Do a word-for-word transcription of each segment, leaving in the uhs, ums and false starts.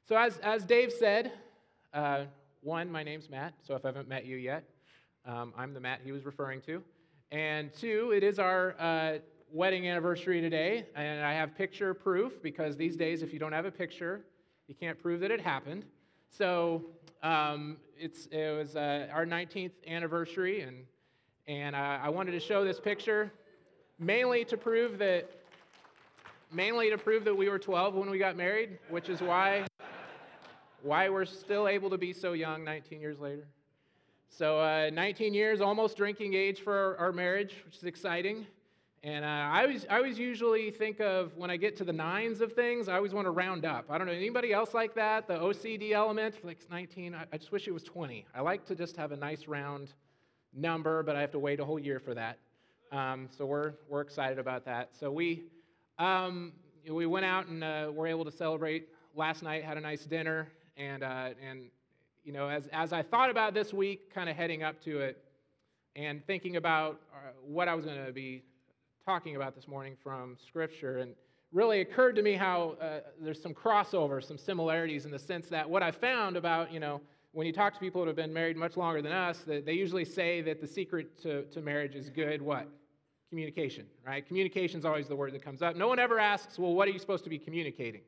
So as, as Dave said, uh, one, my name's Matt, so if I haven't met you yet, um, I'm the Matt he was referring to. And two, it is our uh, wedding anniversary today, and I have picture proof, because these days, if you don't have a picture, you can't prove that it happened. So um, it's it was uh, our nineteenth anniversary, and, and uh, I wanted to show this picture, mainly to prove that mainly to prove that we were twelve when we got married, which is why why we're still able to be so young nineteen years later. So uh, nineteen years, almost drinking age for our, our marriage, which is exciting. And uh, I always I always usually think of, when I get to the nines of things, I always want to round up. I don't know, anybody else like that? The O C D element, like nineteen, I, I just wish it was twenty. I like to just have a nice round number, but I have to wait a whole year for that. Um, so we're we're excited about that. So we um, we went out and uh, were able to celebrate last night, had a nice dinner, and uh, and you know, as as I thought about this week, kind of heading up to it, and thinking about uh, what I was going to be talking about this morning from Scripture, and really occurred to me how uh, there's some crossover, some similarities, in the sense that what I found about, you know, when you talk to people that have been married much longer than us, that they usually say that the secret to, to marriage is good, what? Communication, right? Communication is always the word that comes up. No one ever asks, well, what are you supposed to be communicating?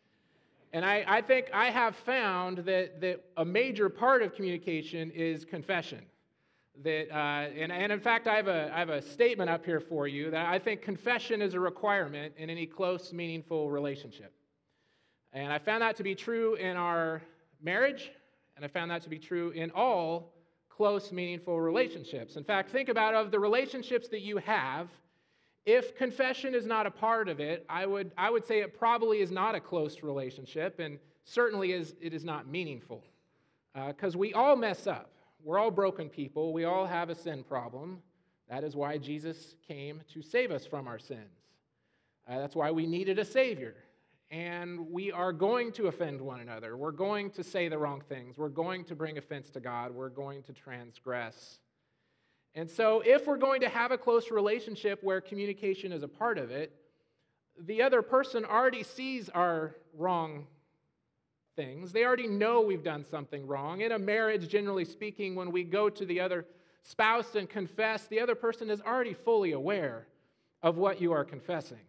And I, I think I have found that, that a major part of communication is confession. That, uh, and, and in fact, I have, a, I have a statement up here for you that I think confession is a requirement in any close, meaningful relationship. And I found that to be true in our marriage, and I found that to be true in all close, meaningful relationships. In fact, think about of the relationships that you have, if confession is not a part of it, I would, I would say it probably is not a close relationship, and certainly is, it is not meaningful. Because uh, we all mess up. We're all broken people. We all have a sin problem. That is why Jesus came to save us from our sins. Uh, that's why we needed a Savior. And we are going to offend one another. We're going to say the wrong things. We're going to bring offense to God. We're going to transgress. And so if we're going to have a close relationship where communication is a part of it, the other person already sees our wrong things. They already know we've done something wrong. In a marriage, generally speaking, when we go to the other spouse and confess, the other person is already fully aware of what you are confessing.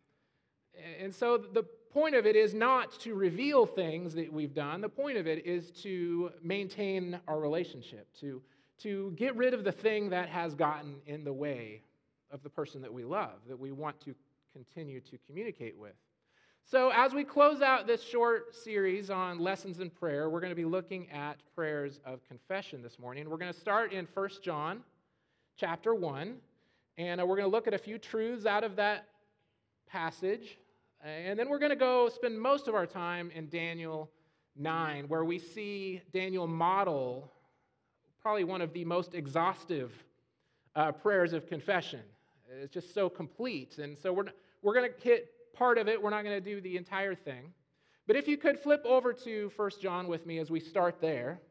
And so the point of it is not to reveal things that we've done. The point of it is to maintain our relationship, to, to get rid of the thing that has gotten in the way of the person that we love, that we want to continue to communicate with. So as we close out this short series on lessons in prayer, we're going to be looking at prayers of confession this morning. We're going to start in First John chapter one, and we're going to look at a few truths out of that passage, and then we're going to go spend most of our time in Daniel nine, where we see Daniel model probably one of the most exhaustive uh, prayers of confession. It's just so complete, and so we're, we're going to hit part of it. We're not going to do the entire thing. But if you could flip over to First John with me as we start there.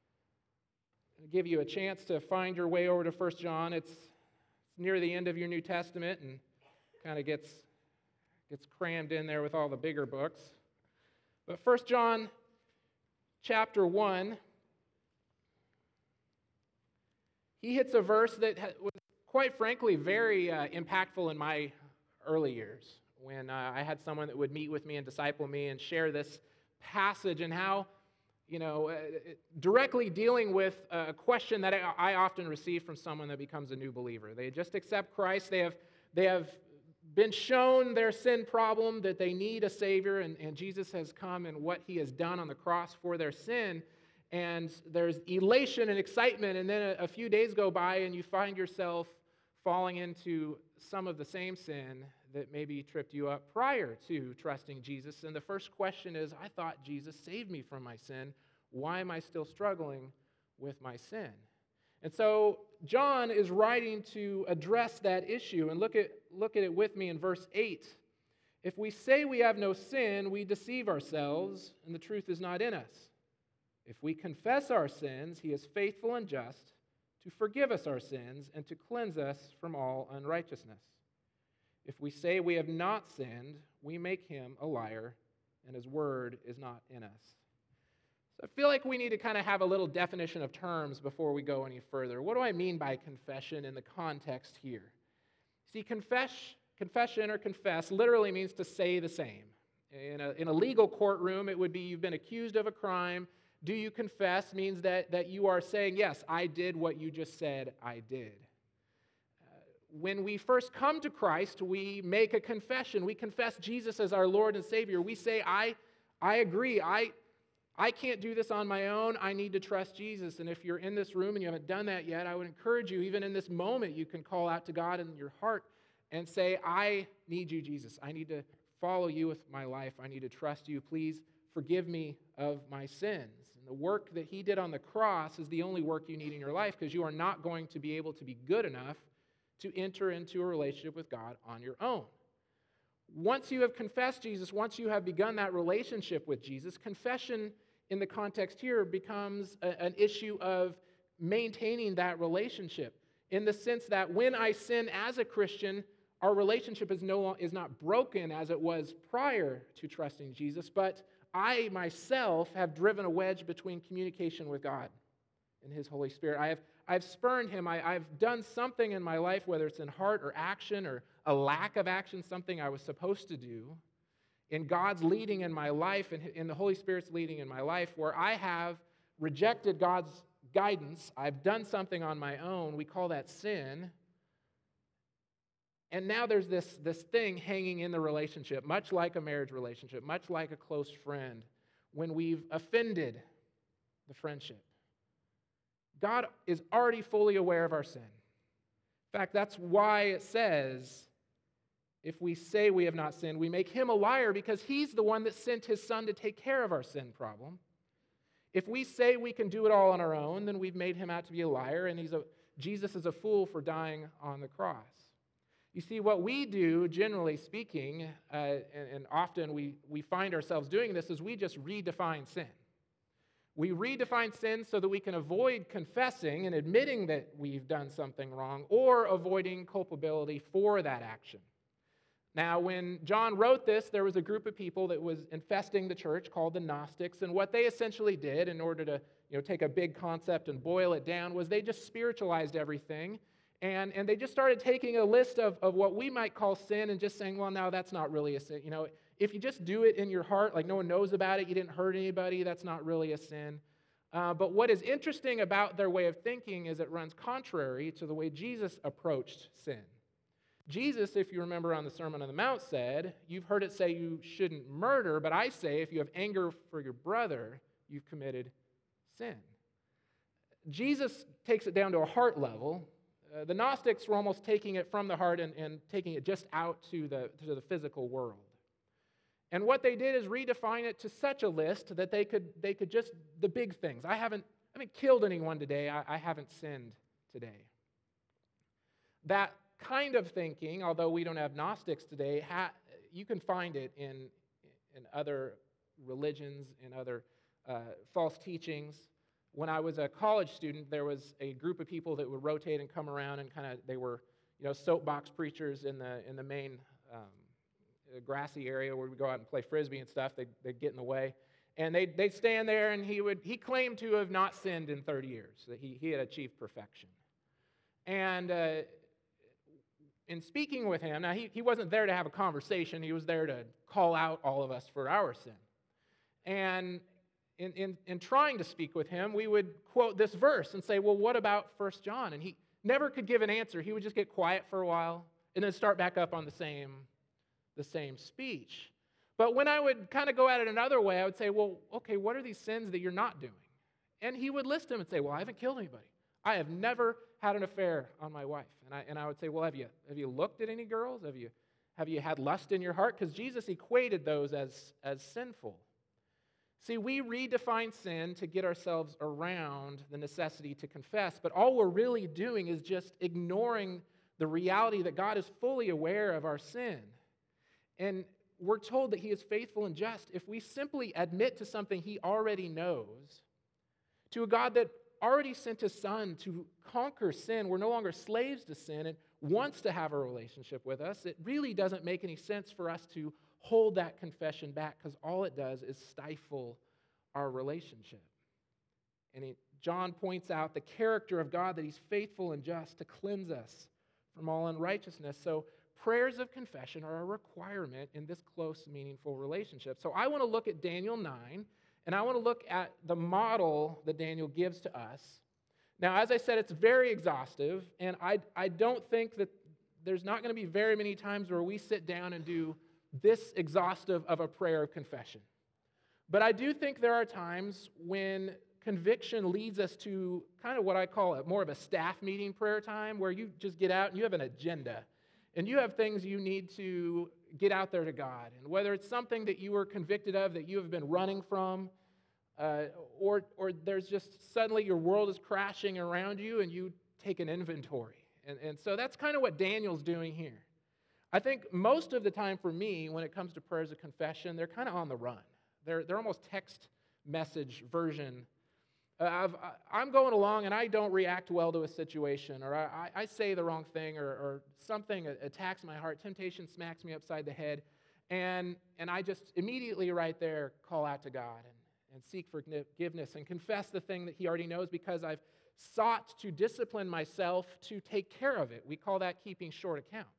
I'll give you a chance to find your way over to First John. It's, it's near the end of your New Testament and kind of gets, gets crammed in there with all the bigger books. But First John chapter one, he hits a verse that was, quite frankly, very uh, impactful in my early years, when uh, I had someone that would meet with me and disciple me and share this passage, and how, you know, uh, directly dealing with a question that I, I often receive from someone that becomes a new believer. They just accept Christ. They have, they have been shown their sin problem, that they need a Savior, and, and Jesus has come and what He has done on the cross for their sin. And there's elation and excitement, and then a, a few days go by and you find yourself falling into some of the same sin that maybe tripped you up prior to trusting Jesus. And the first question is, I thought Jesus saved me from my sin. Why am I still struggling with my sin? And so John is writing to address that issue. And look at, look at it with me in verse eight. If we say we have no sin, we deceive ourselves, and the truth is not in us. If we confess our sins, He is faithful and just to forgive us our sins and to cleanse us from all unrighteousness. If we say we have not sinned, we make Him a liar, and his word is not in us. So I feel like we need to kind of have a little definition of terms before we go any further. What do I mean by confession in the context here? See, confess, confession or confess literally means to say the same. In a, in a legal courtroom, it would be you've been accused of a crime. Do you confess means that, that you are saying, yes, I did what you just said I did. Uh, when we first come to Christ, we make a confession. We confess Jesus as our Lord and Savior. We say, I, I agree. I, I can't do this on my own. I need to trust Jesus. And if you're in this room and you haven't done that yet, I would encourage you, even in this moment, you can call out to God in your heart and say, I need you, Jesus. I need to follow you with my life. I need to trust you. Please forgive me of my sins. And the work that he did on the cross is the only work you need in your life, because you are not going to be able to be good enough to enter into a relationship with God on your own. Once you have confessed Jesus, once you have begun that relationship with Jesus, confession in the context here becomes a, an issue of maintaining that relationship, in the sense that when I sin as a Christian, our relationship is, no, is not broken as it was prior to trusting Jesus, but I myself have driven a wedge between communication with God and his Holy Spirit. I have, I've spurned him. I, I've done something in my life, whether it's in heart or action or a lack of action, something I was supposed to do, in God's leading in my life and in the Holy Spirit's leading in my life, where I have rejected God's guidance. I've done something on my own. We call that sin. And now there's this, this thing hanging in the relationship, much like a marriage relationship, much like a close friend, when we've offended the friendship. God is already fully aware of our sin. In fact, that's why it says, if we say we have not sinned, we make him a liar, because he's the one that sent his son to take care of our sin problem. If we say we can do it all on our own, then we've made him out to be a liar, and he's a, Jesus is a fool for dying on the cross. You see, what we do, generally speaking, uh, and, and often we, we find ourselves doing this, is we just redefine sin. We redefine sin so that we can avoid confessing and admitting that we've done something wrong, or avoiding culpability for that action. Now, when John wrote this, there was a group of people that was infesting the church called the Gnostics, and what they essentially did, in order to you know, take a big concept and boil it down, was they just spiritualized everything. And, and they just started taking a list of, of what we might call sin and just saying, well, no, that's not really a sin. You know, if you just do it in your heart, like no one knows about it, you didn't hurt anybody, that's not really a sin. Uh, but what is interesting about their way of thinking is it runs contrary to the way Jesus approached sin. Jesus, if you remember on the Sermon on the Mount, said, you've heard it say you shouldn't murder, but I say if you have anger for your brother, you've committed sin. Jesus takes it down to a heart level. Uh, the Gnostics were almost taking it from the heart and, and taking it just out to the, to the physical world. And what they did is redefine it to such a list that they could, they could just, the big things. I haven't, I haven't killed anyone today. I, I haven't sinned today. That kind of thinking, although we don't have Gnostics today, ha, you can find it in, in other religions, in other uh, false teachings. When I was a college student, there was a group of people that would rotate and come around, and kind of they were, you know, soapbox preachers in the in the main um, grassy area where we go out and play frisbee and stuff. They they'd get in the way, and they they'd stand there, and he would he claimed to have not sinned in thirty years, that he he had achieved perfection. And uh, in speaking with him, now he he wasn't there to have a conversation. He was there to call out all of us for our sin, and. In, in, in trying to speak with him, we would quote this verse and say, well, what about First John? And he never could give an answer. He would just get quiet for a while and then start back up on the same, the same speech. But when I would kind of go at it another way, I would say, well, okay, what are these sins that you're not doing? And he would list them and say, well, I haven't killed anybody. I have never had an affair on my wife. And I, and I would say, well, have you, have you looked at any girls? Have you, have you had lust in your heart? Because Jesus equated those as, as sinful. See, we redefine sin to get ourselves around the necessity to confess, but all we're really doing is just ignoring the reality that God is fully aware of our sin. And we're told that he is faithful and just if we simply admit to something he already knows, to a God that already sent his son to conquer sin. We're no longer slaves to sin and wants to have a relationship with us. It really doesn't make any sense for us to hold that confession back because all it does is stifle our relationship. And he, John points out the character of God, that he's faithful and just to cleanse us from all unrighteousness. So prayers of confession are a requirement in this close, meaningful relationship. So I want to look at Daniel nine, and I want to look at the model that Daniel gives to us. Now, as I said, it's very exhaustive, and I, I don't think that there's not going to be very many times where we sit down and do this exhaustive of a prayer of confession. But I do think there are times when conviction leads us to kind of what I call it, more of a staff meeting prayer time, where you just get out and you have an agenda, and you have things you need to get out there to God. And whether it's something that you were convicted of that you have been running from, uh, or, or there's just suddenly your world is crashing around you and you take an inventory. And, and so that's kind of what Daniel's doing here. I think most of the time for me, when it comes to prayers of confession, they're kind of on the run. They're, they're almost text message version. Uh, I've, I'm going along and I don't react well to a situation, or I, I say the wrong thing, or, or something attacks my heart, temptation smacks me upside the head, and, and I just immediately right there call out to God and, and seek forgiveness and confess the thing that he already knows, because I've sought to discipline myself to take care of it. We call that keeping short accounts.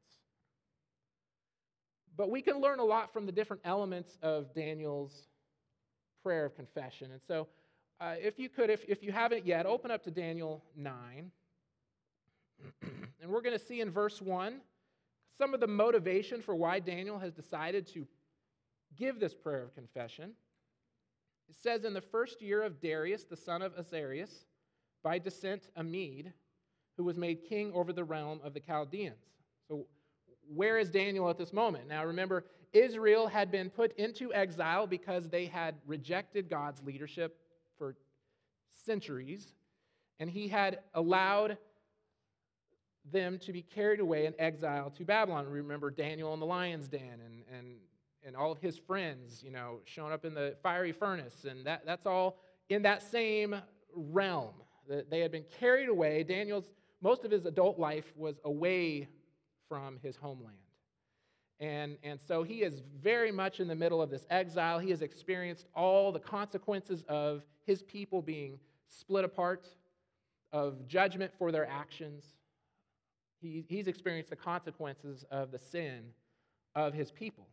But we can learn a lot from the different elements of Daniel's prayer of confession. And so uh, if you could, if, if you haven't yet, open up to Daniel nine. And we're going to see in verse one some of the motivation for why Daniel has decided to give this prayer of confession. It says, in the first year of Darius, the son of Azarias, by descent a Mede, who was made king over the realm of the Chaldeans. So where is Daniel at this moment? Now remember, Israel had been put into exile because they had rejected God's leadership for centuries, and he had allowed them to be carried away in exile to Babylon. Remember Daniel in the lion's den, and, and, and all of his friends, you know, showing up in the fiery furnace, and that, that's all in that same realm. They had been carried away. Daniel's, most of his adult life was away from his homeland. And, and so he is very much in the middle of this exile. He has experienced all the consequences of his people being split apart, of judgment for their actions. He, he's experienced the consequences of the sin of his people.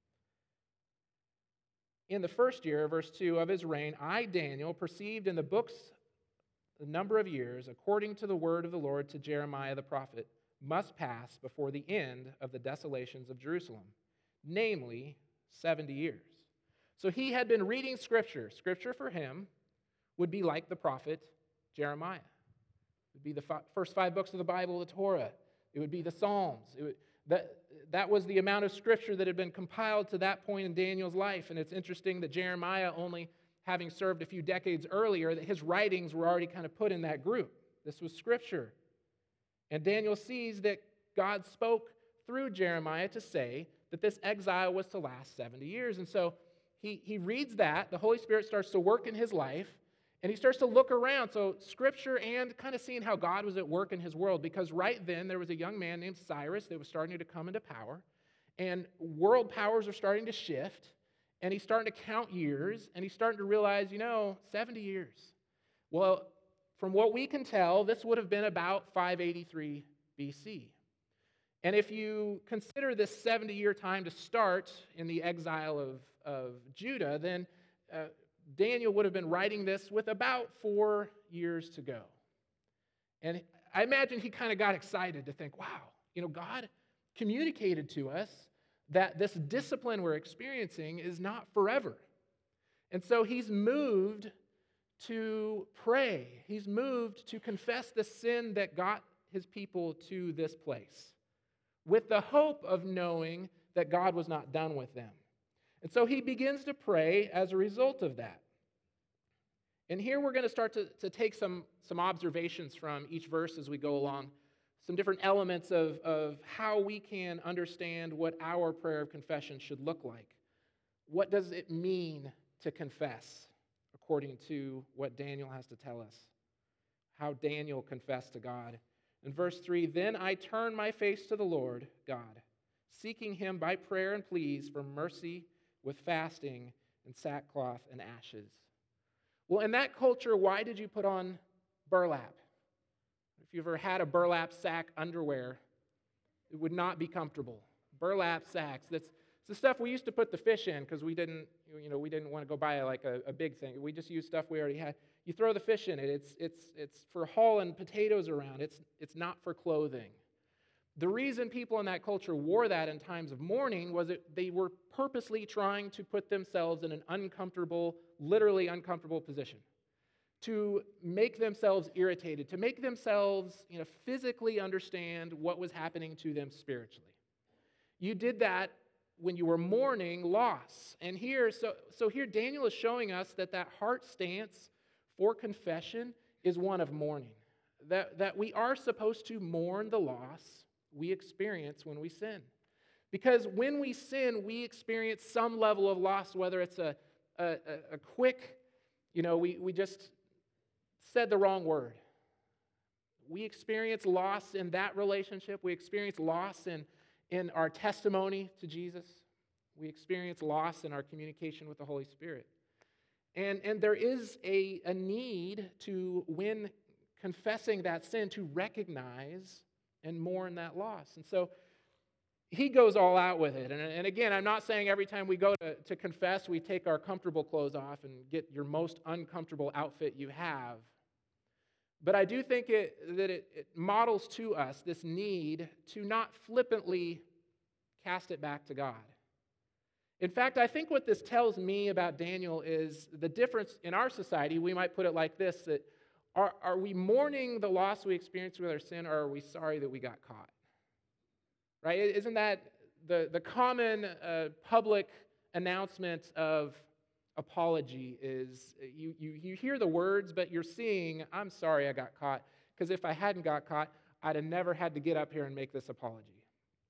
In the first year, verse two, of his reign, I, Daniel, perceived in the books the number of years, according to the word of the Lord to Jeremiah the prophet, must pass before the end of the desolations of Jerusalem, namely seventy years. So he had been reading Scripture. Scripture for him would be like the prophet Jeremiah. It would be the f- first five books of the Bible, the Torah. It would be the Psalms. It would, that, that was the amount of Scripture that had been compiled to that point in Daniel's life. And it's interesting that Jeremiah, only having served a few decades earlier, that his writings were already kind of put in that group. This was Scripture. And Daniel sees that God spoke through Jeremiah to say that this exile was to last seventy years. And so he, he reads that, the Holy Spirit starts to work in his life, and he starts to look around. So Scripture and kind of seeing how God was at work in his world, because right then there was a young man named Cyrus that was starting to come into power, and world powers are starting to shift, and he's starting to count years, and he's starting to realize, you know, seventy years. Well, from what we can tell, this would have been about five eighty-three B C. And if you consider this seventy-year time to start in the exile of, of Judah, then uh, Daniel would have been writing this with about four years to go. And I imagine he kind of got excited to think, wow, you know, God communicated to us that this discipline we're experiencing is not forever. And so he's moved to pray. He's moved to confess the sin that got his people to this place, with the hope of knowing that God was not done with them. And so he begins to pray as a result of that. And here we're going to start to, to take some, some observations from each verse as we go along, some different elements of, of how we can understand what our prayer of confession should look like. What does it mean to confess, according to what Daniel has to tell us? How Daniel confessed to God. In verse three, then I turned my face to the Lord God, seeking him by prayer and pleas for mercy with fasting and sackcloth and ashes. Well, in that culture, why did you put on burlap? If you've ever had a burlap sack underwear, it would not be comfortable. Burlap sacks, that's it's the stuff we used to put the fish in because we didn't, you know, we didn't want to go buy like a, a big thing. We just used stuff we already had. You throw the fish in it. It's it's it's for hauling potatoes around. It's it's not for clothing. The reason people in that culture wore that in times of mourning was that they were purposely trying to put themselves in an uncomfortable, literally uncomfortable position, to make themselves irritated, to make themselves, you know, physically understand what was happening to them spiritually. You did that when you were mourning loss. And here, so, so here Daniel is showing us that that heart stance for confession is one of mourning. That, that we are supposed to mourn the loss we experience when we sin. Because when we sin, we experience some level of loss, whether it's a, a, a quick, you know, we, we just said the wrong word. We experience loss in that relationship. We experience loss in In our testimony to Jesus. We experience loss in our communication with the Holy Spirit. And, and there is a, a need to, when confessing that sin, to recognize and mourn that loss. And so he goes all out with it. And, and again, I'm not saying every time we go to, to confess, we take our comfortable clothes off and get your most uncomfortable outfit you have. But I do think it, that it, it models to us this need to not flippantly cast it back to God. In fact, I think what this tells me about Daniel is the difference in our society. We might put it like this, that are, are we mourning the loss we experienced with our sin, or are we sorry that we got caught? Right? Isn't that the, the common uh, public announcement of apology is you, you, you hear the words, but you're seeing, I'm sorry I got caught, because if I hadn't got caught, I'd have never had to get up here and make this apology.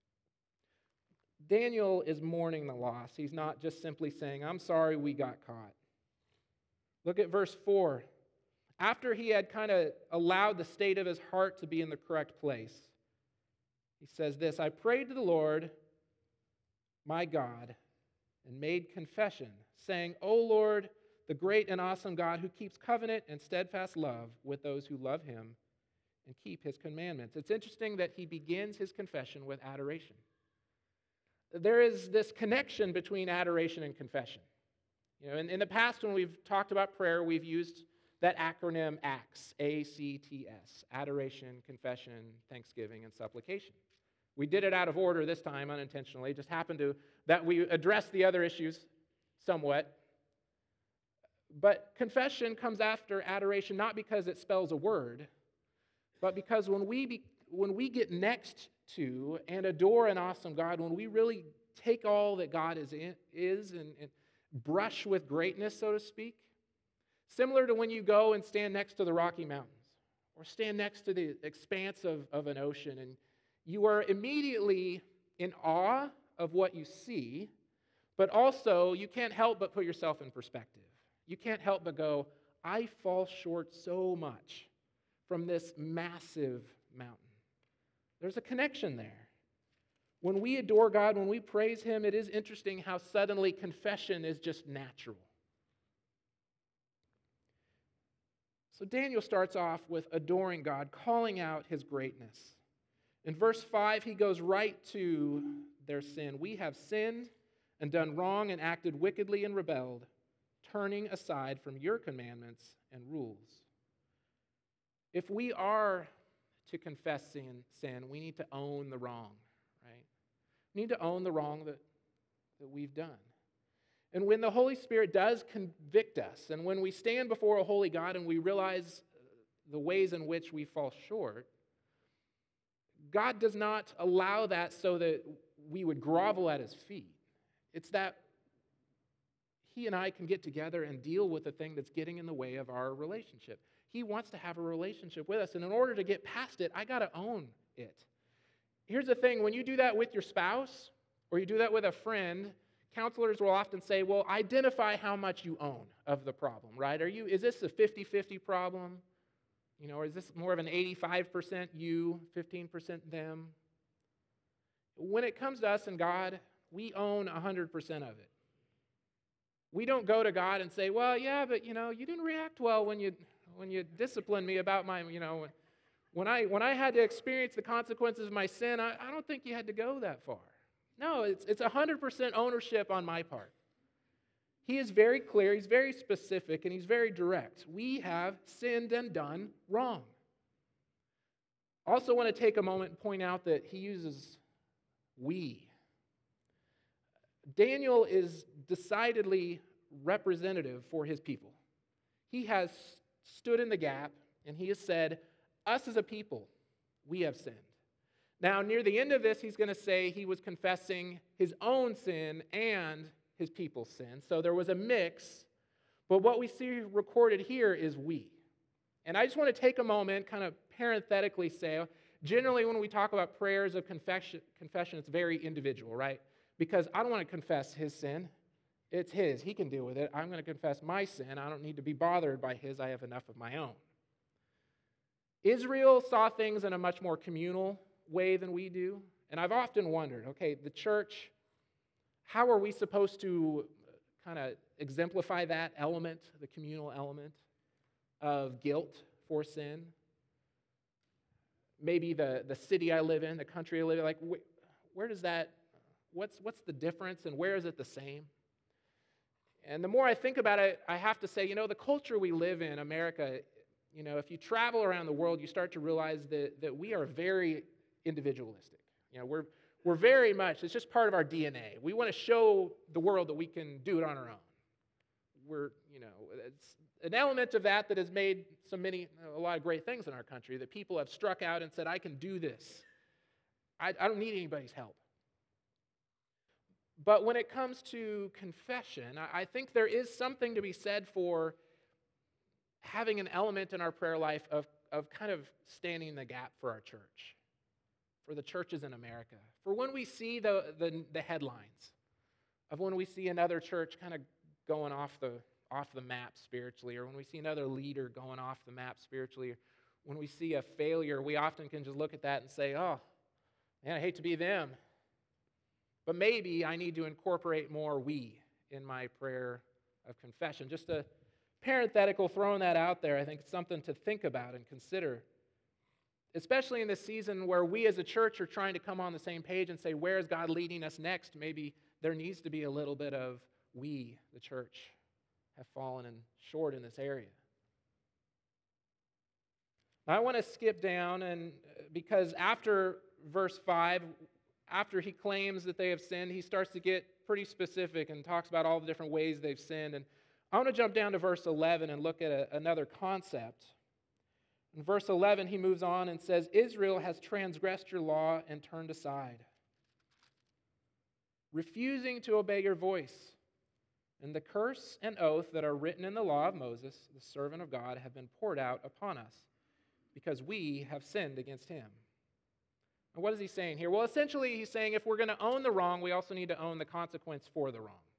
Daniel is mourning the loss. He's not just simply saying, I'm sorry we got caught. Look at verse four. After he had kind of allowed the state of his heart to be in the correct place, he says this, I prayed to the Lord, my God, and made confession, saying, O Lord, the great and awesome God who keeps covenant and steadfast love with those who love him and keep his commandments. It's interesting that he begins his confession with adoration. There is this connection between adoration and confession. You know, in, in the past, when we've talked about prayer, we've used that acronym ACTS, A C T S, adoration, confession, thanksgiving, and supplication. We did it out of order this time unintentionally. It just happened to that we addressed the other issues somewhat. But confession comes after adoration not because it spells a word, but because when we be, when we get next to and adore an awesome God, when we really take all that God is in, is and, and brush with greatness, so to speak, similar to when you go and stand next to the Rocky Mountains or stand next to the expanse of, of an ocean, and you are immediately in awe of what you see, but also you can't help but put yourself in perspective. You can't help but go, I fall short so much from this massive mountain. There's a connection there. When we adore God, when we praise him, it is interesting how suddenly confession is just natural. So Daniel starts off with adoring God, calling out his greatness. In verse five, he goes right to their sin. We have sinned and done wrong and acted wickedly and rebelled, turning aside from your commandments and rules. If we are to confess sin, sin, we need to own the wrong, right? We need to own the wrong that, that we've done. And when the Holy Spirit does convict us, and when we stand before a holy God and we realize the ways in which we fall short, God does not allow that so that we would grovel at his feet. It's that he and I can get together and deal with the thing that's getting in the way of our relationship. He wants to have a relationship with us, and in order to get past it, I got to own it. Here's the thing, when you do that with your spouse, or you do that with a friend, counselors will often say, well, identify how much you own of the problem, right? Are you, is this a fifty-fifty problem? You know, or is this more of an eighty-five percent you, fifteen percent them? when it comes to us and God, we own one hundred percent of it. We don't go to God and say, well, yeah, but, you know, you didn't react well when you when you disciplined me about my, you know, when I when I had to experience the consequences of my sin, I, I don't think you had to go that far. No, it's it's one hundred percent ownership on my part. He is very clear, he's very specific, and he's very direct. We have sinned and done wrong. Also want to take a moment and point out that he uses we. Daniel is decidedly representative for his people. He has stood in the gap, and he has said, us as a people, we have sinned. Now, near the end of this, he's going to say he was confessing his own sin and his people's sin. So there was a mix, but what we see recorded here is we. And I just want to take a moment, kind of parenthetically say, generally when we talk about prayers of confession, confession, it's very individual, right? Because I don't want to confess his sin. It's his. He can deal with it. I'm going to confess my sin. I don't need to be bothered by his. I have enough of my own. Israel saw things in a much more communal way than we do. And I've often wondered, okay, the church, how are we supposed to kind of exemplify that element, the communal element of guilt for sin? Maybe the, the city I live in, the country I live in, like wh- where does that, what's, what's the difference and where is it the same? And the more I think about it, I have to say, you know, the culture we live in, America, you know, if you travel around the world, you start to realize that, that we are very individualistic. You know, we're, we're very much, it's just part of our D N A. We want to show the world that we can do it on our own. We're, you know, it's an element of that that has made so many, a lot of great things in our country, that people have struck out and said, I can do this. I, I don't need anybody's help. But when it comes to confession, I, I think there is something to be said for having an element in our prayer life of, of kind of standing in the gap for our church, for the churches in America. For when we see the, the, the headlines of when we see another church kind of going off the, off the map spiritually, or when we see another leader going off the map spiritually, or when we see a failure, we often can just look at that and say, oh, man, I hate to be them. But maybe I need to incorporate more we in my prayer of confession. Just a parenthetical, throwing that out there, I think it's something to think about and consider. Especially in this season where we as a church are trying to come on the same page and say, where is God leading us next? Maybe there needs to be a little bit of we, the church, have fallen in short in this area. I want to skip down, and because after verse five, after he claims that they have sinned, he starts to get pretty specific and talks about all the different ways they've sinned. And I want to jump down to verse eleven and look at a, another concept. In verse eleven, he moves on and says, Israel has transgressed your law and turned aside, refusing to obey your voice. And the curse and oath that are written in the law of Moses, the servant of God, have been poured out upon us, because we have sinned against him. And what is he saying here? Well, essentially, he's saying if we're going to own the wrong, we also need to own the consequence for the wrong.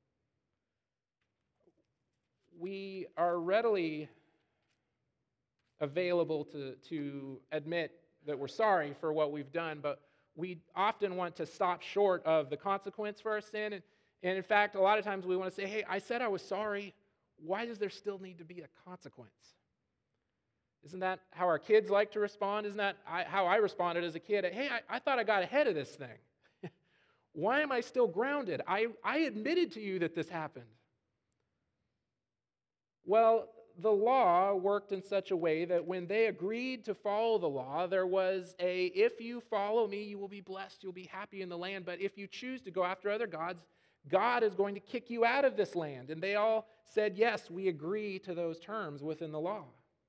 We are readily available to, to admit that we're sorry for what we've done, but we often want to stop short of the consequence for our sin. And, and in fact, a lot of times we want to say, hey, I said I was sorry. Why does there still need to be a consequence? Isn't that how our kids like to respond? Isn't that I, how I responded as a kid? Hey, I, I thought I got ahead of this thing. Why am I still grounded? I, I admitted to you that this happened. Well, the law worked in such a way that when they agreed to follow the law, there was a, if you follow me, you will be blessed, you'll be happy in the land. But if you choose to go after other gods, God is going to kick you out of this land. And they all said, yes, we agree to those terms within the law.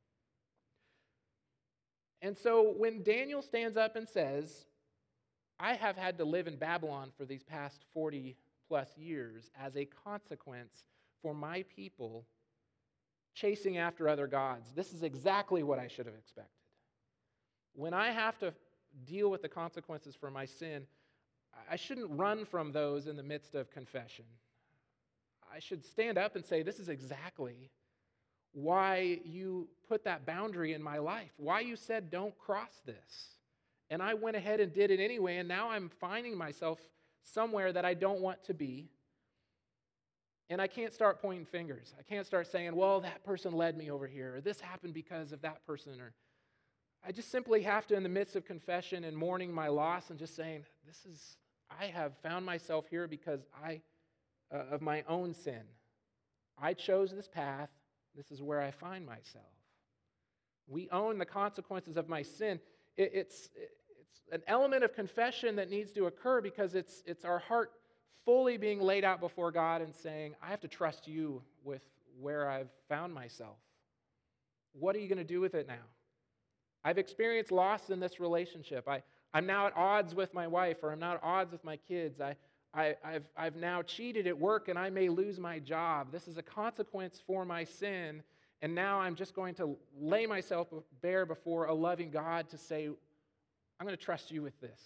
And so when Daniel stands up and says, I have had to live in Babylon for these past forty plus years as a consequence for my people chasing after other gods, this is exactly what I should have expected. When I have to deal with the consequences for my sin, I shouldn't run from those in the midst of confession. I should stand up and say, this is exactly why you put that boundary in my life, why you said don't cross this. And I went ahead and did it anyway, and now I'm finding myself somewhere that I don't want to be. And I can't start pointing fingers. I can't start saying, well, that person led me over here, or this happened because of that person. Or I just simply have to, in the midst of confession and mourning my loss and just saying, this is, I have found myself here because I, uh, of my own sin. I chose this path. This is where I find myself. We own the consequences of my sin. It, it's, it's an element of confession that needs to occur because it's, it's our heart fully being laid out before God and saying, I have to trust you with where I've found myself. What are you going to do with it now? I've experienced loss in this relationship. I, I'm now at odds with my wife, or I'm now at odds with my kids. I, I, I've, I've now cheated at work, and I may lose my job. This is a consequence for my sin, and now I'm just going to lay myself bare before a loving God to say, I'm going to trust you with this.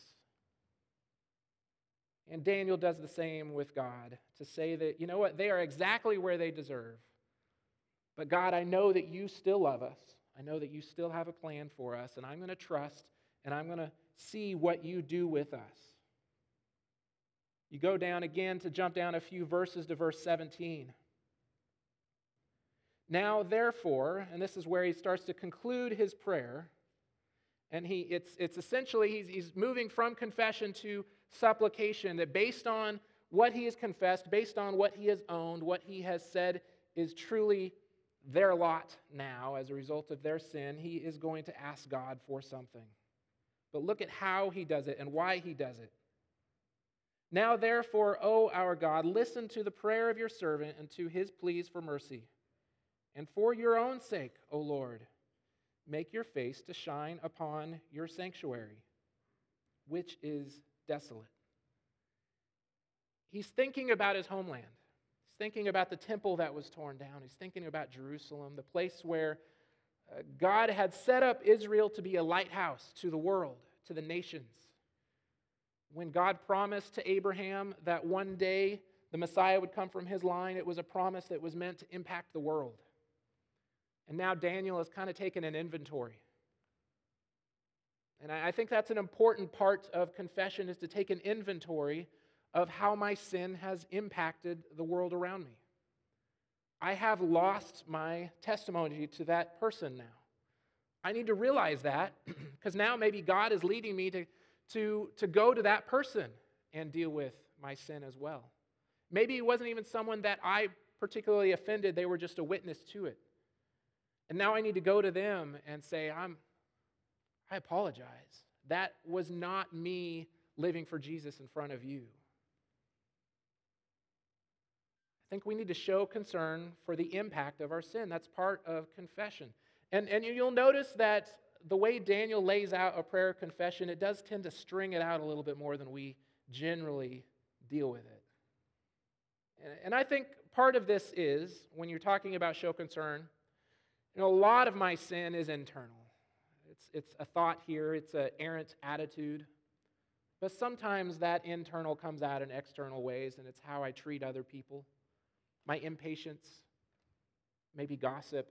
And Daniel does the same with God, to say that, you know what, they are exactly where they deserve. But God, I know that you still love us. I know that you still have a plan for us, and I'm going to trust, and I'm going to see what you do with us. You go down again to jump down a few verses to verse seventeen. Now, therefore, and this is where he starts to conclude his prayer, and he it's, it's essentially, he's, he's moving from confession to supplication, that based on what he has confessed, based on what he has owned, what he has said is truly their lot now as a result of their sin, he is going to ask God for something. But look at how he does it and why he does it. Now, therefore, O our God, listen to the prayer of your servant and to his pleas for mercy. And for your own sake, O Lord, make your face to shine upon your sanctuary, which is desolate. He's thinking about his homeland. He's thinking about the temple that was torn down. He's thinking about Jerusalem, the place where uh, God had set up Israel to be a lighthouse to the world, to the nations. When God promised to Abraham that one day the Messiah would come from his line, it was a promise that was meant to impact the world. And now Daniel has kind of taken an inventory. And I think that's an important part of confession, is to take an inventory of how my sin has impacted the world around me. I have lost my testimony to that person now. I need to realize that because now maybe God is leading me to, to, to go to that person and deal with my sin as well. Maybe it wasn't even someone that I particularly offended. They were just a witness to it. And now I need to go to them and say, I'm, I apologize. That was not me living for Jesus in front of you. I think we need to show concern for the impact of our sin. That's part of confession. And, and you'll notice that the way Daniel lays out a prayer of confession, it does tend to string it out a little bit more than we generally deal with it. And, and I think part of this is, when you're talking about show concern, you know, a lot of my sin is internal. It's, it's a thought here, it's an errant attitude. But sometimes that internal comes out in external ways, and it's how I treat other people. My impatience, maybe gossip.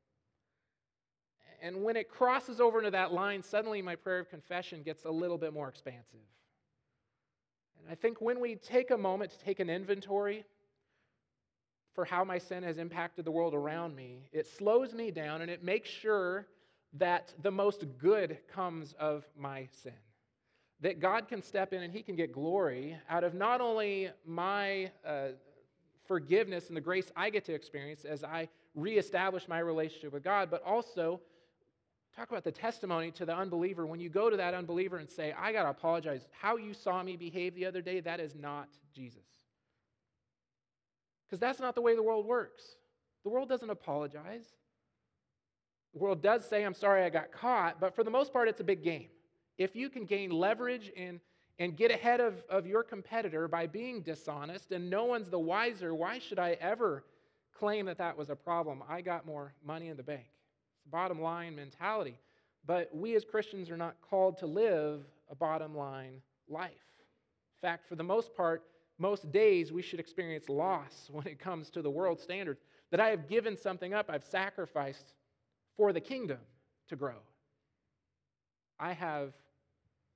And when it crosses over into that line, suddenly my prayer of confession gets a little bit more expansive. And I think when we take a moment to take an inventory for how my sin has impacted the world around me, it slows me down and it makes sure that the most good comes of my sin. That God can step in and he can get glory out of not only my uh, forgiveness and the grace I get to experience as I reestablish my relationship with God, but also talk about the testimony to the unbeliever. When you go to that unbeliever and say, I got to apologize, how you saw me behave the other day, that is not Jesus. Because that's not the way the world works. The world doesn't apologize. The world does say, I'm sorry I got caught, but for the most part, it's a big game. If you can gain leverage and, and get ahead of, of your competitor by being dishonest and no one's the wiser, why should I ever claim that that was a problem? I got more money in the bank. It's a bottom line mentality. But we as Christians are not called to live a bottom line life. In fact, for the most part, most days we should experience loss when it comes to the world standards. That I have given something up, I've sacrificed for the kingdom to grow. I have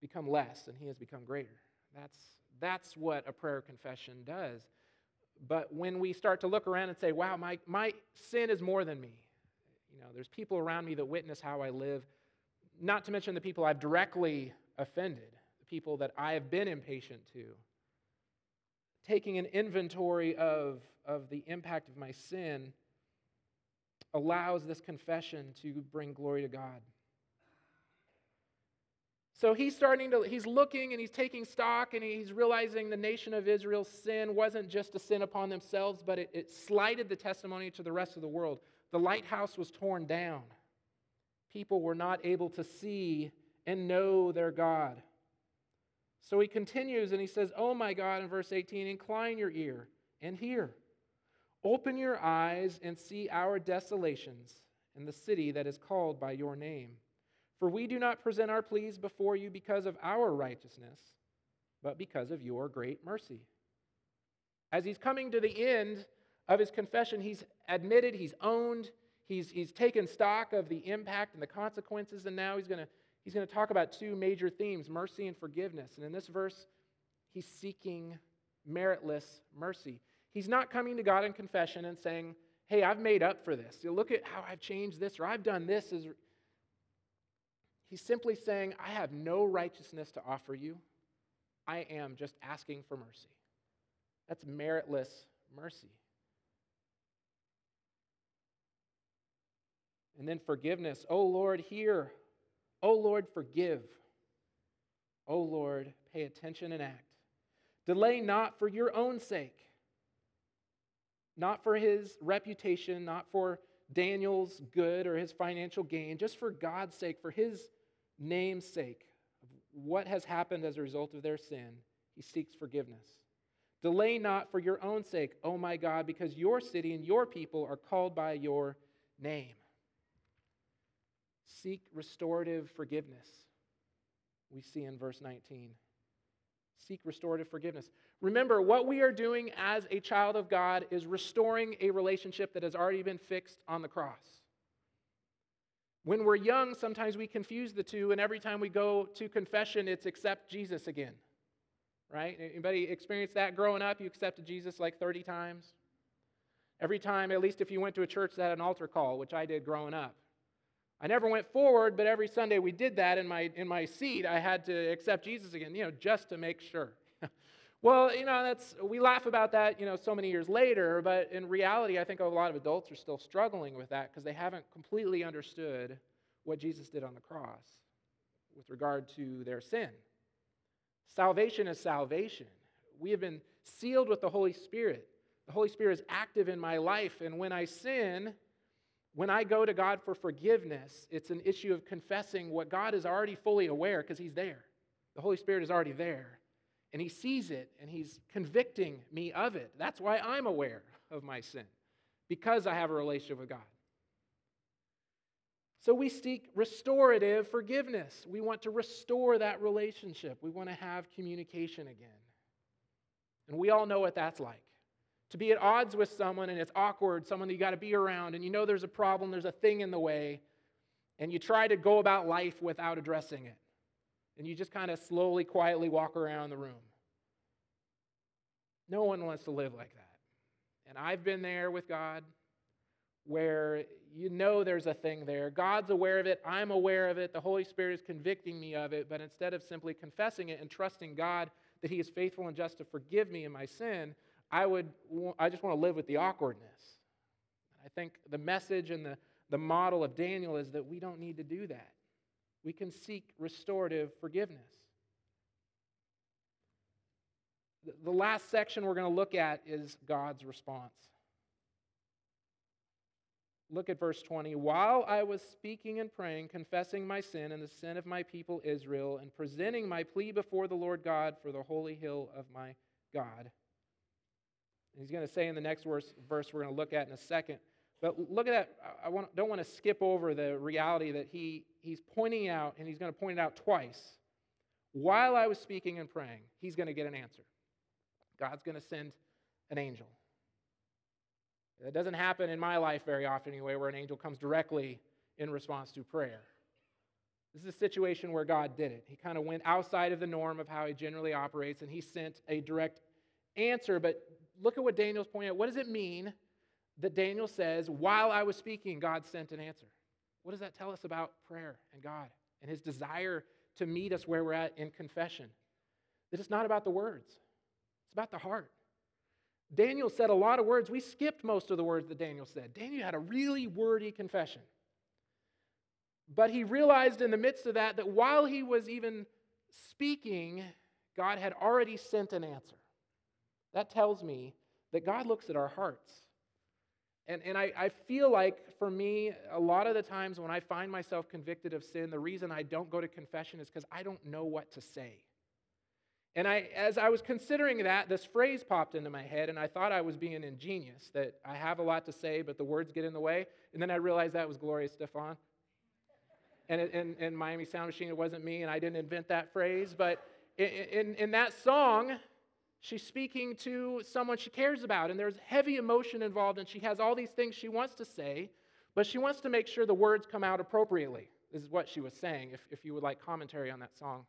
become less and he has become greater. That's, that's what a prayer of confession does. But when we start to look around and say, wow, my, my sin is more than me. You know, there's people around me that witness how I live, not to mention the people I've directly offended, the people that I have been impatient to. Taking an inventory of, of the impact of my sin allows this confession to bring glory to God. So he's starting to, he's looking and he's taking stock and he's realizing the nation of Israel's sin wasn't just a sin upon themselves, but it, it slighted the testimony to the rest of the world. The lighthouse was torn down. People were not able to see and know their God. So he continues and he says, oh my God, in verse eighteen, incline your ear and hear. Open your eyes and see our desolations in the city that is called by your name. For we do not present our pleas before you because of our righteousness, but because of your great mercy. As he's coming to the end of his confession, he's admitted, he's owned, he's, he's taken stock of the impact and the consequences, and now he's going to he's going to talk about two major themes, mercy and forgiveness. And in this verse, he's seeking meritless mercy. He's not coming to God in confession and saying, hey, I've made up for this. You look at how I've changed this, or I've done this. As He's simply saying, I have no righteousness to offer you. I am just asking for mercy. That's meritless mercy. And then forgiveness. Oh Lord, hear. Oh Lord, forgive. Oh Lord, pay attention and act. Delay not for your own sake. Not for his reputation, not for Daniel's good or his financial gain, just for God's sake, for his name's sake, of what has happened as a result of their sin, he seeks forgiveness. Delay not for your own sake, oh my God, because your city and your people are called by your name. Seek restorative forgiveness, we see in verse nineteen. Seek restorative forgiveness. Remember, what we are doing as a child of God is restoring a relationship that has already been fixed on the cross. When we're young, sometimes we confuse the two, and every time we go to confession, it's accept Jesus again. Right? Anybody experience that growing up? You accepted Jesus like thirty times? Every time, at least if you went to a church that had an altar call, which I did growing up. I never went forward, but every Sunday we did that in my in my seat. I had to accept Jesus again, you know, just to make sure. Well, you know, that's we laugh about that, you know, so many years later, but in reality, I think a lot of adults are still struggling with that because they haven't completely understood what Jesus did on the cross with regard to their sin. Salvation is salvation. We have been sealed with the Holy Spirit. The Holy Spirit is active in my life, and when I sin, when I go to God for forgiveness, it's an issue of confessing what God is already fully aware because he's there. The Holy Spirit is already there. And he sees it, and he's convicting me of it. That's why I'm aware of my sin, because I have a relationship with God. So we seek restorative forgiveness. We want to restore that relationship. We want to have communication again. And we all know what that's like. To be at odds with someone, and it's awkward, someone that you got to be around, and you know there's a problem, there's a thing in the way, and you try to go about life without addressing it. And you just kind of slowly, quietly walk around the room. No one wants to live like that. And I've been there with God where you know there's a thing there. God's aware of it. I'm aware of it. The Holy Spirit is convicting me of it. But instead of simply confessing it and trusting God that he is faithful and just to forgive me in my sin, I would. I just want to live with the awkwardness. I think the message and the, the model of Daniel is that we don't need to do that. We can seek restorative forgiveness. The last section we're going to look at is God's response. Look at verse twenty. While I was speaking and praying, confessing my sin and the sin of my people Israel, and presenting my plea before the Lord God for the holy hill of my God. And he's going to say in the next verse, verse we're going to look at in a second. But look at that. I want, don't want to skip over the reality that he, he's pointing out, and he's going to point it out twice. While I was speaking and praying, he's going to get an answer. God's going to send an angel. That doesn't happen in my life very often anyway, where an angel comes directly in response to prayer. This is a situation where God did it. He kind of went outside of the norm of how he generally operates, and he sent a direct answer. But look at what Daniel's pointing out. What does it mean that Daniel says, while I was speaking, God sent an answer? What does that tell us about prayer and God and his desire to meet us where we're at in confession? That it's not about the words. It's about the heart. Daniel said a lot of words. We skipped most of the words that Daniel said. Daniel had a really wordy confession. But he realized in the midst of that that while he was even speaking, God had already sent an answer. That tells me that God looks at our hearts. And, and I, I feel like, for me, a lot of the times when I find myself convicted of sin, the reason I don't go to confession is because I don't know what to say. And I, as I was considering that, this phrase popped into my head, and I thought I was being ingenious, that I have a lot to say, but the words get in the way. And then I realized that was Gloria Stefan. And in, in Miami Sound Machine, it wasn't me, and I didn't invent that phrase. But in, in, in that song, she's speaking to someone she cares about, and there's heavy emotion involved, and she has all these things she wants to say, but she wants to make sure the words come out appropriately. This is what she was saying, if, if you would like commentary on that song.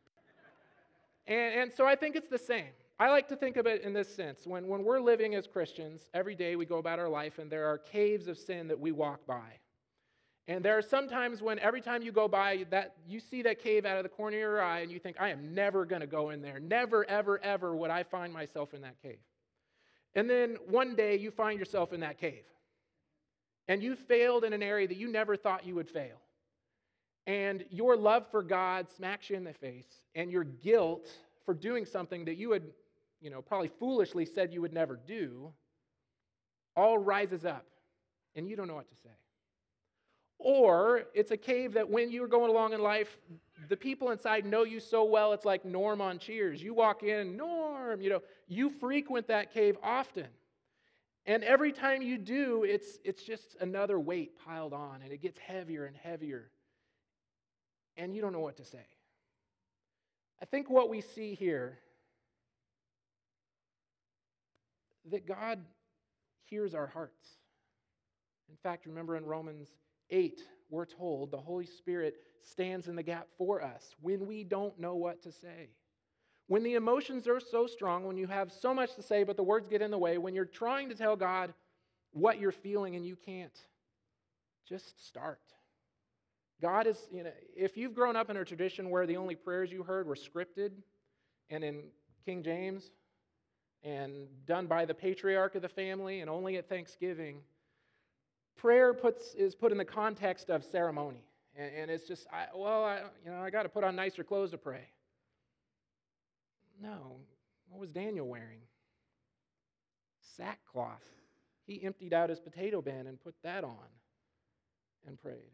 And, and so I think it's the same. I like to think of it in this sense. When, when we're living as Christians, every day we go about our life, and there are caves of sin that we walk by. And there are some times when every time you go by, that you see that cave out of the corner of your eye, and you think, I am never going to go in there. Never, ever, ever would I find myself in that cave. And then one day you find yourself in that cave. And you failed in an area that you never thought you would fail. And your love for God smacks you in the face, and your guilt for doing something that you had, you know, probably foolishly said you would never do, all rises up, and you don't know what to say. Or it's a cave that when you're going along in life, the people inside know you so well, it's like Norm on Cheers. You walk in, Norm, you know, you frequent that cave often. And every time you do, it's, it's just another weight piled on, and it gets heavier and heavier. And you don't know what to say. I think what we see here, that God hears our hearts. In fact, remember in Romans eight, we're told the Holy Spirit stands in the gap for us when we don't know what to say. When the emotions are so strong, when you have so much to say but the words get in the way, when you're trying to tell God what you're feeling and you can't, just start. God is, you know, if you've grown up in a tradition where the only prayers you heard were scripted and in King James and done by the patriarch of the family and only at Thanksgiving, prayer puts is put in the context of ceremony. And, and it's just, I, well, I, you know, I got to put on nicer clothes to pray. No. What was Daniel wearing? Sackcloth. He emptied out his potato bin and put that on and prayed.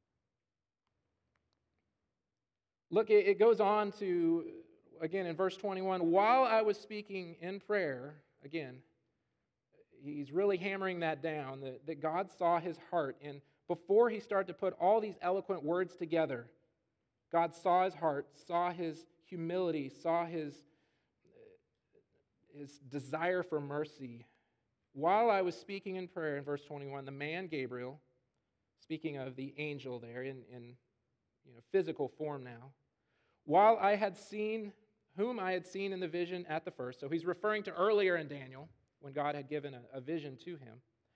Look, it, it goes on to, again, in verse twenty-one, while I was speaking in prayer, again, he's really hammering that down, that, that God saw his heart. And before he started to put all these eloquent words together, God saw his heart, saw his humility, saw his, his desire for mercy. While I was speaking in prayer, in verse twenty-one, the man Gabriel, speaking of the angel there in, in you know, physical form now, while I had seen, whom I had seen in the vision at the first, so he's referring to earlier in Daniel, when God had given a, a vision to him.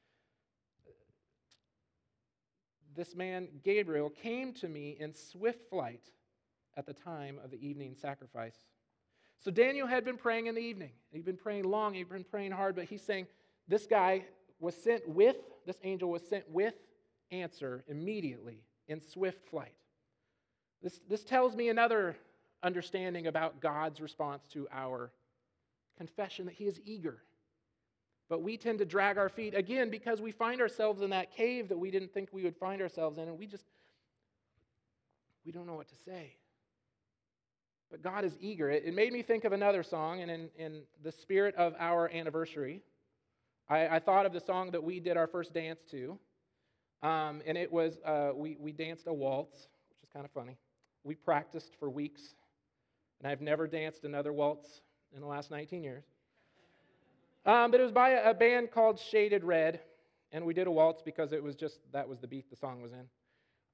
This man, Gabriel, came to me in swift flight at the time of the evening sacrifice. So Daniel had been praying in the evening. He'd been praying long, he'd been praying hard, but he's saying this guy was sent with, this angel was sent with answer immediately in swift flight. This, this tells me another understanding about God's response to our confession, that he is eager. But we tend to drag our feet, again, because we find ourselves in that cave that we didn't think we would find ourselves in, and we just, we don't know what to say. But God is eager. It, it made me think of another song, and in, in the spirit of our anniversary, I, I thought of the song that we did our first dance to, um, and it was, uh, we, we danced a waltz, which is kind of funny. We practiced for weeks, and I've never danced another waltz in the last nineteen years. Um, but it was by a, a band called Shaded Red, and we did a waltz because it was just, that was the beat the song was in.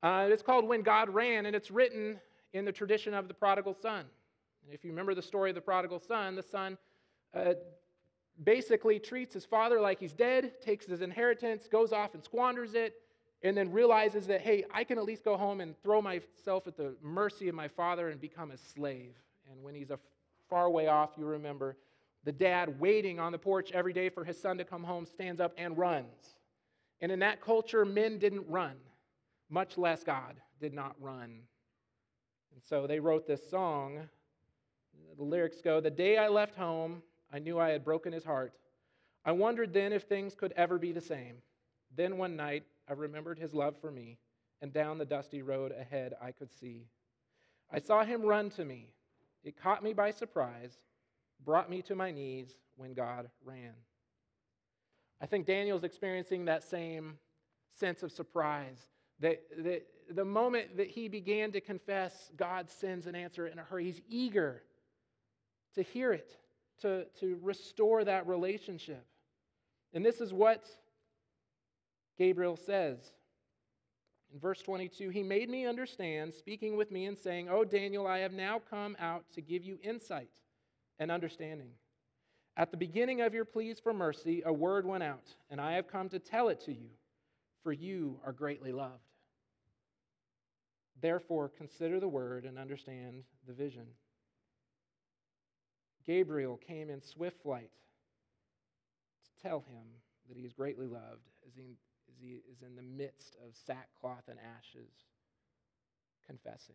Uh, it's called When God Ran, and it's written in the tradition of the prodigal son. And if you remember the story of the prodigal son, the son uh, basically treats his father like he's dead, takes his inheritance, goes off and squanders it, and then realizes that, hey, I can at least go home and throw myself at the mercy of my father and become a slave. And when he's a far way off, you remember, the dad waiting on the porch every day for his son to come home stands up and runs. And in that culture, men didn't run, much less God did not run. And so they wrote this song. The lyrics go, "The day I left home, I knew I had broken his heart. I wondered then if things could ever be the same. Then one night, I remembered his love for me, and down the dusty road ahead I could see. I saw him run to me. It caught me by surprise, brought me to my knees when God ran." I think Daniel's experiencing that same sense of surprise. That, that the moment that he began to confess God's sins and answer in a hurry, he's eager to hear it, to, to restore that relationship. And this is what Gabriel says. In verse twenty-two, "He made me understand, speaking with me and saying, 'O Daniel, I have now come out to give you insight and understanding. At the beginning of your pleas for mercy, a word went out, and I have come to tell it to you, for you are greatly loved. Therefore, consider the word and understand the vision.'" Gabriel came in swift flight to tell him that he is greatly loved as he, as he is in the midst of sackcloth and ashes, confessing.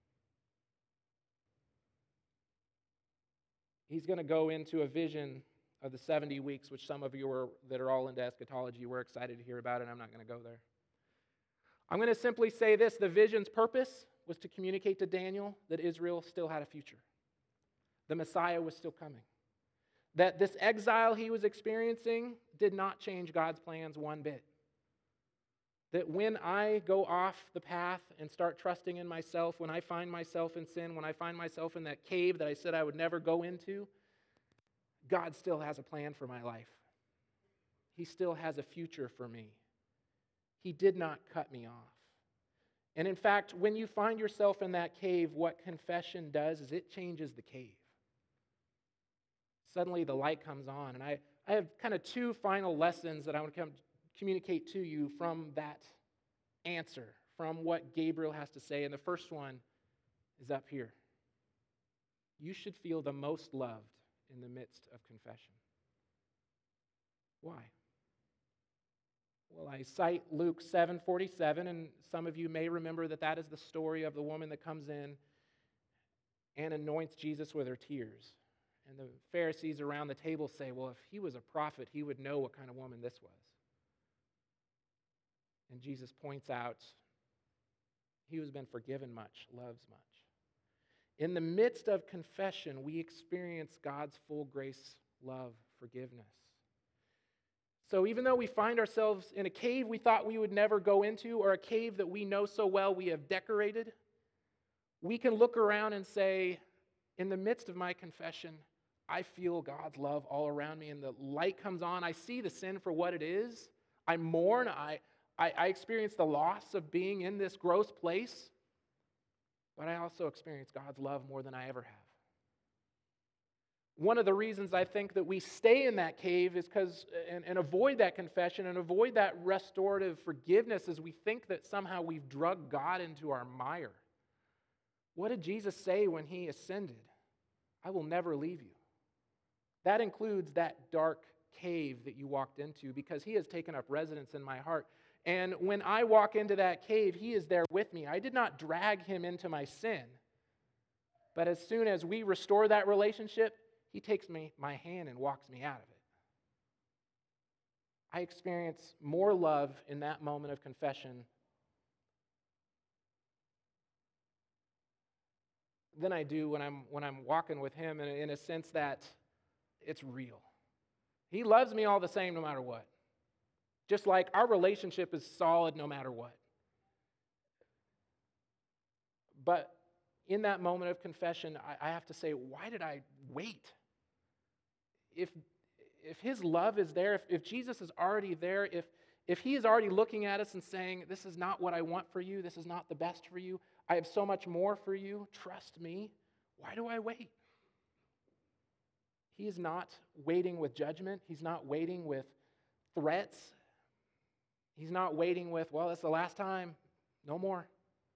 He's going to go into a vision of the seventy weeks, which some of you are, that are all into eschatology were excited to hear about, and I'm not going to go there. I'm going to simply say this: the vision's purpose was to communicate to Daniel that Israel still had a future. The Messiah was still coming. That this exile he was experiencing did not change God's plans one bit. That when I go off the path and start trusting in myself, when I find myself in sin, when I find myself in that cave that I said I would never go into, God still has a plan for my life. He still has a future for me. He did not cut me off. And in fact, when you find yourself in that cave, what confession does is it changes the cave. Suddenly the light comes on. And I, I have kind of two final lessons that I want to come communicate to you from that answer, from what Gabriel has to say. And the first one is up here. You should feel the most loved in the midst of confession. Why? Well, I cite Luke seven forty-seven, and some of you may remember that that is the story of the woman that comes in and anoints Jesus with her tears. And the Pharisees around the table say, well, if he was a prophet, he would know what kind of woman this was. And Jesus points out, he who's been forgiven much loves much. In the midst of confession, we experience God's full grace, love, forgiveness. So even though we find ourselves in a cave we thought we would never go into, or a cave that we know so well we have decorated, we can look around and say, in the midst of my confession, I feel God's love all around me, and the light comes on. I see the sin for what it is. I mourn. I, I, I experience the loss of being in this gross place, but I also experience God's love more than I ever have. One of the reasons I think that we stay in that cave is because, and, and avoid that confession and avoid that restorative forgiveness, is we think that somehow we've drugged God into our mire. What did Jesus say when he ascended? I will never leave you. That includes that dark cave that you walked into, because he has taken up residence in my heart. And when I walk into that cave, he is there with me. I did not drag him into my sin. But as soon as we restore that relationship, he takes me, my hand and walks me out of it. I experience more love in that moment of confession than I do when I'm when I'm walking with him, in a, in a sense that it's real. He loves me all the same no matter what. Just like our relationship is solid no matter what. But in that moment of confession, I, I have to say, why did I wait? If, if his love is there, if, if Jesus is already there, if, if he is already looking at us and saying, this is not what I want for you, this is not the best for you, I have so much more for you, trust me, why do I wait? He is not waiting with judgment. He's not waiting with threats. He's not waiting with, well, it's the last time, no more.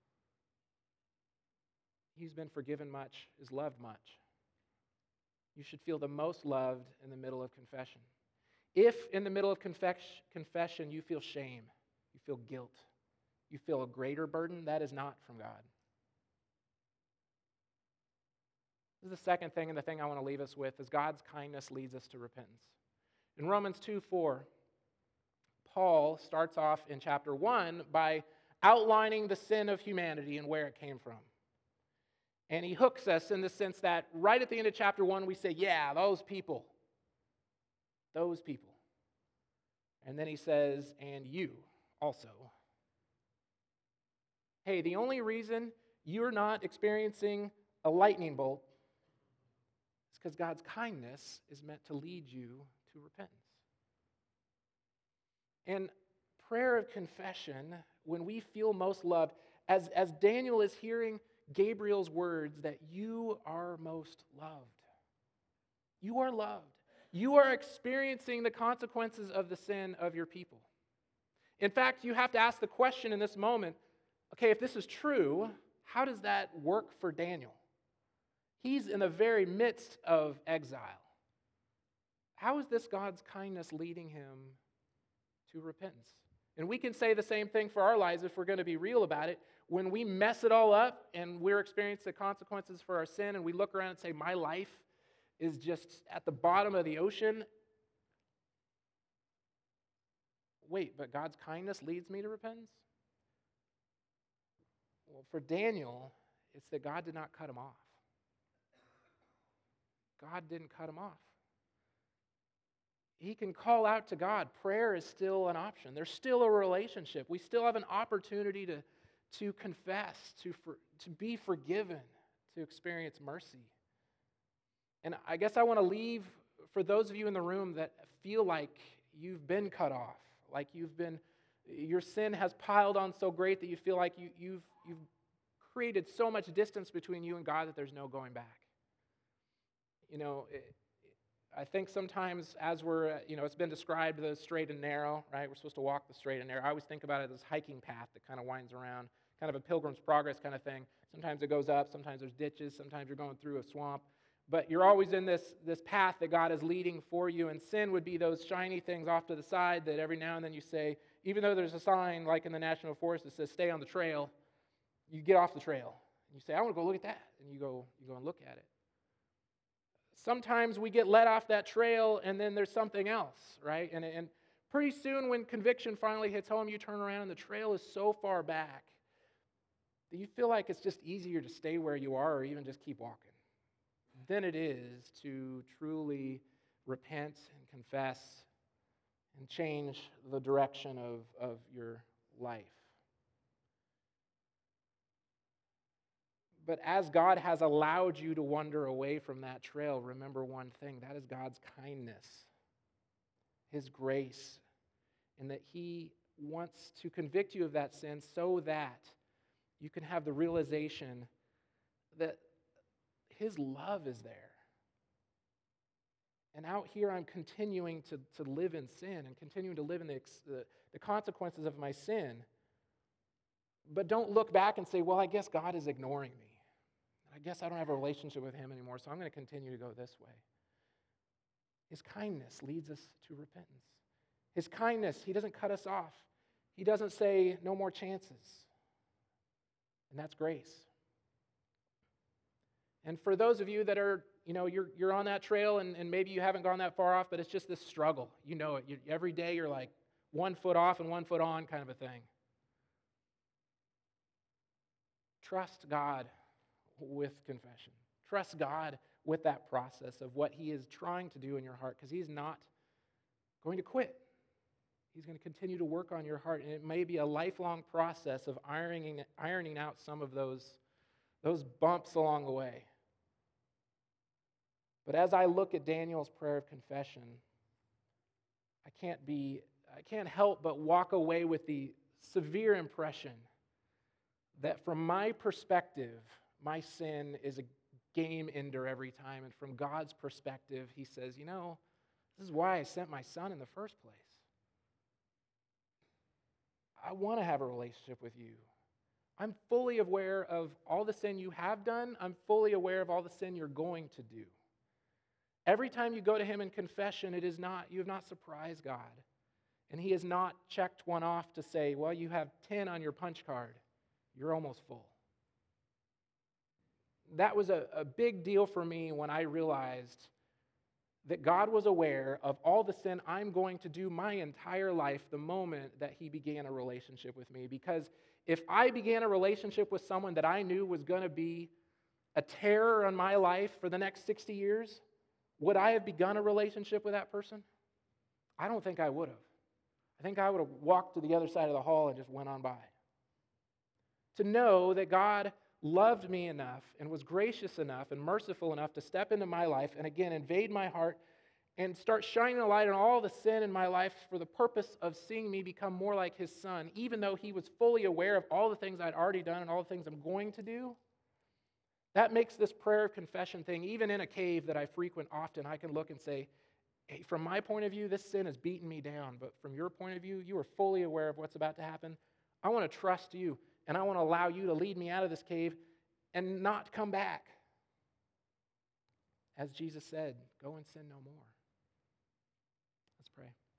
He's been forgiven much, is loved much. You should feel the most loved in the middle of confession. If in the middle of confess- confession you feel shame, you feel guilt, you feel a greater burden, that is not from God. This is the second thing, and the thing I want to leave us with is God's kindness leads us to repentance. In Romans two four, Paul starts off in chapter one by outlining the sin of humanity and where it came from. And he hooks us in the sense that right at the end of chapter one, we say, yeah, those people. Those people. And then he says, and you also. Hey, the only reason you're not experiencing a lightning bolt is because God's kindness is meant to lead you to repentance. And prayer of confession, when we feel most loved, as, as Daniel is hearing Gabriel's words that you are most loved. You are loved. You are experiencing the consequences of the sin of your people. In fact, you have to ask the question in this moment, okay, if this is true, how does that work for Daniel? He's in the very midst of exile. How is this God's kindness leading him to repentance? And we can say the same thing for our lives if we're going to be real about it. When we mess it all up and we're experiencing the consequences for our sin and we look around and say, my life is just at the bottom of the ocean. Wait, but God's kindness leads me to repentance? Well, for Daniel, it's that God did not cut him off. God didn't cut him off. He can call out to God. Prayer is still an option. There's still a relationship. We still have an opportunity to, to confess, to, for, to be forgiven, to experience mercy. And I guess I want to leave, for those of you in the room that feel like you've been cut off, like you've been, your sin has piled on so great that you feel like you, you've, you've created so much distance between you and God that there's no going back. You know, it, I think sometimes as we're, you know, it's been described the straight and narrow, right? We're supposed to walk the straight and narrow. I always think about it as this hiking path that kind of winds around, kind of a Pilgrim's Progress kind of thing. Sometimes it goes up, sometimes there's ditches, sometimes you're going through a swamp. But you're always in this, this path that God is leading for you, and sin would be those shiny things off to the side that every now and then you say, even though there's a sign like in the National Forest that says stay on the trail, you get off the trail. And you say, I want to go look at that. And you go, you go and look at it. Sometimes we get let off that trail and then there's something else, right? And, and pretty soon when conviction finally hits home, you turn around and the trail is so far back that you feel like it's just easier to stay where you are or even just keep walking than it is to truly repent and confess and change the direction of, of your life. But as God has allowed you to wander away from that trail, remember one thing, that is God's kindness, His grace, and that He wants to convict you of that sin so that you can have the realization that His love is there. And out here I'm continuing to, to live in sin and continuing to live in the, the, the consequences of my sin. But don't look back and say, well, I guess God is ignoring me. I guess I don't have a relationship with Him anymore, so I'm going to continue to go this way. His kindness leads us to repentance. His kindness, He doesn't cut us off. He doesn't say, no more chances. And that's grace. And for those of you that are, you know, you're, you're on that trail and, and maybe you haven't gone that far off, but it's just this struggle. You know it. You, every day you're like one foot off and one foot on kind of a thing. Trust God with confession. Trust God with that process of what He is trying to do in your heart, because He's not going to quit. He's going to continue to work on your heart, and it may be a lifelong process of ironing, ironing out some of those, those bumps along the way. But as I look at Daniel's prayer of confession, I can't be I can't help but walk away with the severe impression that from my perspective, my sin is a game ender every time. And from God's perspective, he says, you know, this is why I sent my son in the first place. I want to have a relationship with you. I'm fully aware of all the sin you have done. I'm fully aware of all the sin you're going to do. Every time you go to him in confession, it is not, you have not surprised God. And he has not checked one off to say, well, you have ten on your punch card. You're almost full. That was a, a big deal for me when I realized that God was aware of all the sin I'm going to do my entire life the moment that he began a relationship with me. Because if I began a relationship with someone that I knew was going to be a terror on my life for the next sixty years, would I have begun a relationship with that person? I don't think I would have. I think I would have walked to the other side of the hall and just went on by. To know that God loved me enough and was gracious enough and merciful enough to step into my life and again invade my heart and start shining a light on all the sin in my life for the purpose of seeing me become more like his son, even though he was fully aware of all the things I'd already done and all the things I'm going to do. That makes this prayer of confession thing, even in a cave that I frequent often, I can look and say, hey, from my point of view, this sin has beaten me down, but from your point of view, you are fully aware of what's about to happen. I want to trust you. And I want to allow you to lead me out of this cave and not come back. As Jesus said, go and sin no more. Let's pray.